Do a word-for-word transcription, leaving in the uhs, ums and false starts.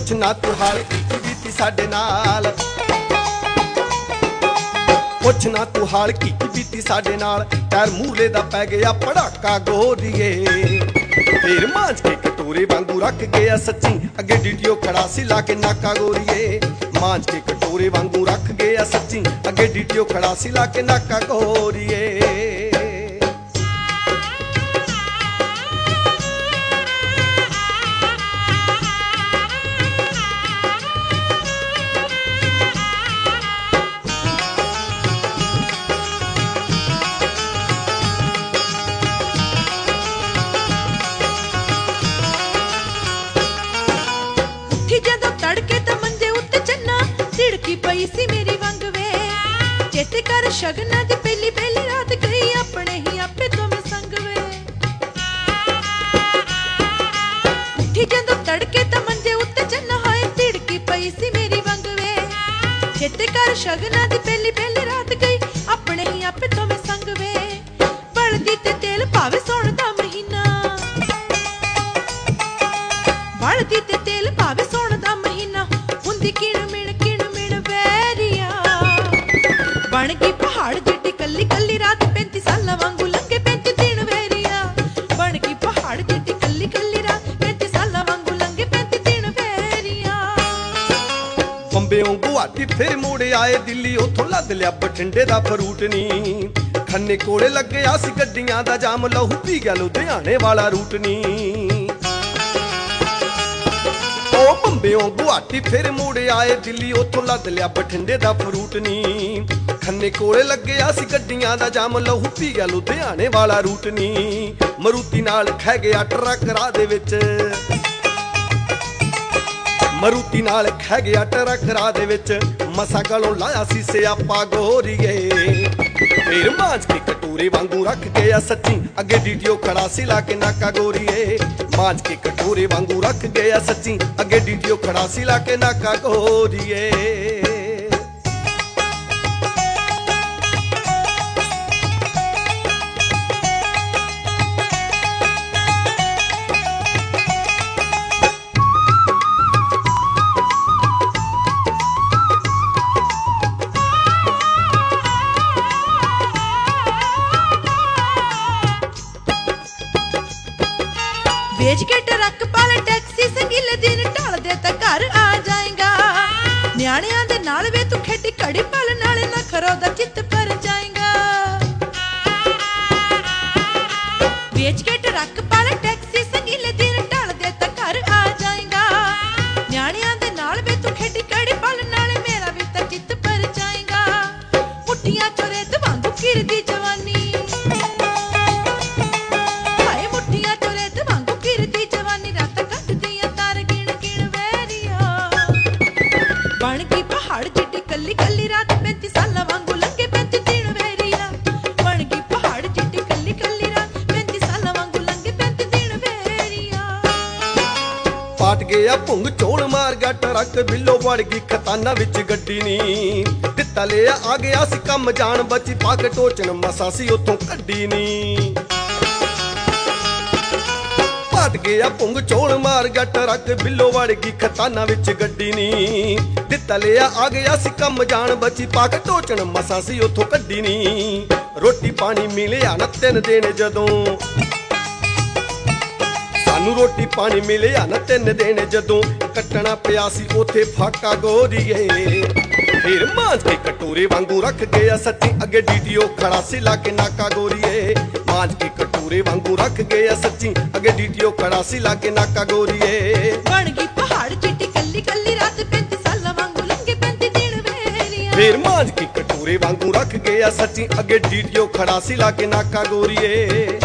पुछ ना तू हाल की बीती साडे नाल, पुछ ना तू हाल की बीती साडे नाल। टैर मूले दा पै गया पड़ाका गोरीए, फिर मांझ के कटोरे वांगू रख गया सच्ची अगे डीटीओ खड़ा सी ला के नाका गोरीए। मांझ के कटोरे वांगू रख गया सच्ची अगे डीटीओ खड़ा सी ला के नाका गोरीए। पई सी मेरी वंग वे चेते कर शगना दी पहली पहली रात गई अपने ही आपे तो मैं संग वे। उठी जदों तड़के तो मंजे उत्ते चन्ना होए तिड़की पई सी मेरी वंग वे चेते कर शगना दी पहली पहली रात गई अपने ही आपे तो मैं संग वे। बलदी ते तेल पावे सोण दा महीना, बलदी ते तेल पावे सोण दा महीना हुंदी किण मिण बन गई पहाड़ जिड्डी कल्ली कल्ली रात पैंती साल वांगू लंघे पैंती दिन वेरिया। बन गई पहाड़ जिड्डी कल्ली कल्ली रात पैंती साल वांगू लंघे पैंती दिन वेरिया। बंबेओं गुवाहाटी फिर मुड़े आए दिल्ली उथों लद लिया बठिंडे दा फ्रूट नी। खन्ने कोले लगे आसी गड्डियां दा जाम लहू पी गया लुधियाने वाला रूट नी। बंबेओं गुवाहाटी फिर मुड़े आए दिल्ली उथों लद लिया बठिंडे दा फ्रूट नी। खन्ने कोले लगे आसी गड्डियां दा जाम लहू पी गया लुधियाने वाला रूट नी। मरूती नाल खह गया ट्रक राह दे विच, मरूती नाल खह गया ट्रक राह दे विच मसा गलों लाया सी सियापा गोरीए। फिर मांझ के कटोरे वांगू रख गया सच्ची अगे डीटीओ खड़ा सी ला के नाका गोरीए। मांझ के कटोरे वांगू रख गया सच्ची अगे डीटीओ खड़ा सी ला के नाका गोरीए। बेच के ट्रक पाल टैक्सी संगीले दिन ढाल दे ता घर आ जाएगा। न्याणियां दे नाल वे तू खेडी घड़ी पल नाले ना खरो दा चित पर जाएगा। बेच के ट्रक पाल टैक्सी संगीले दिन ढाल दे ता घर आ जाएगा। न्याणियां दे नाल वे तू खेडी घड़ी पल नाले मेरा भी ता चित पर जाएगा। मुठियां चोरे दवांगू किरदी जवानी, बन गई पहाड़ जिड्डी कल्ली कल्ली रात पैंती साल वांगू लंघे पैंती दिन वेरिया। बन गई पहाड़ जिड्डी कल्ली कल्ली रात पैंती साल वांगू लंघे पैंती दिन वेरिया। पाट गया भुंग चोल मार गया ट्रक बिल्लो वड़ गई खताना विच गड्डी नी। दिता लिया आ गया सी कम जान बची पग टोचन मसा सी उथों कड्डी नी। पाट गया भुंग चोल मार गया ट्रक बिल्लो वड़ गई खताना विच गड्डी नी। दिता लिया आ गया सी कम जान बची पग टोचन मसा सी उथों कड्डी नी। रोटी पानी मिलिया ना तीन दिन जदों, सानू रोटी पानी मिलिया ना तीन दिन जदों कट्टना पिया सी उथे फाका गोरीए। फिर मांझ के कटोरे वांगू रख गया सच्ची अगे डीटीओ खड़ा सी ला के नाका गोरीए। मांझ के कटोरे वांगू रख गया सच्ची अगे डीटीओ खड़ा सी ला के नाका गोरीए। बन गई पहाड़ जिड्डी कल्ली कल्ली रात पैंती साल वांगू लंघे पैंती दिन वेरिया। फिर मांझ के कटोरे वांगू रख गया सच्ची अगे डीटीओ खड़ा सी ला के नाका गोरीए।